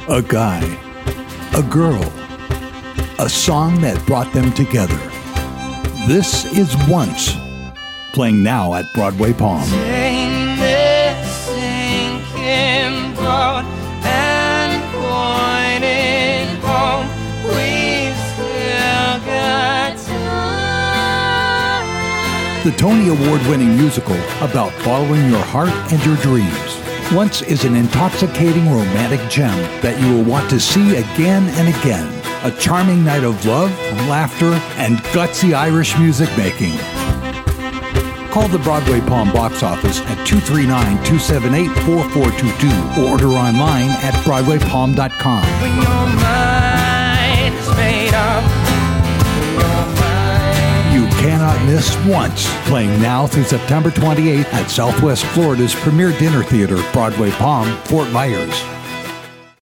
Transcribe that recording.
A guy, a girl, a song that brought them together. This is Once, playing now at Broadway Palm. The Tony Award-winning musical about following your heart and your dreams. Once is an intoxicating romantic gem that you will want to see again and again. A charming night of love, laughter, and gutsy Irish music making. Call the Broadway Palm box office at 239-278-4422 or order online at BroadwayPalm.com. When your mind is made up. You cannot miss Once, playing now through September 28th at Southwest Florida's premier dinner theater, Broadway Palm, Fort Myers.